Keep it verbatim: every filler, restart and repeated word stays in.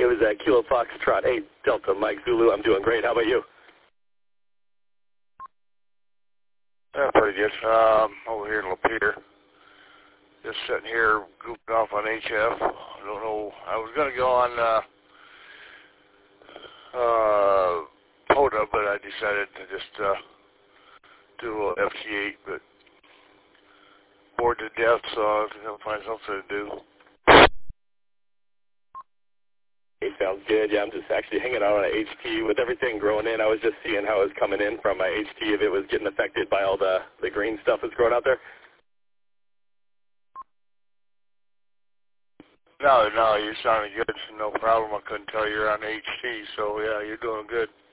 It was at Kilo Foxtrot eight Delta Mike Zulu. I'm doing great. How about you? Yeah, pretty good. Um, over here in Lapeer. Just sitting here gooping off on H F. I don't know. I was going to go on uh, uh, POTA, but I decided to just uh, do a little F T eight, but bored to death, so I was going to find something to do. It sounds good. Yeah, I'm just actually hanging out on an H T. With everything growing in, I was just seeing how it was coming in from my H T, if it was getting affected by all the, the green stuff that's growing out there. No, no, you're sounding good. No problem. I couldn't tell you're on H T, so yeah, you're doing good.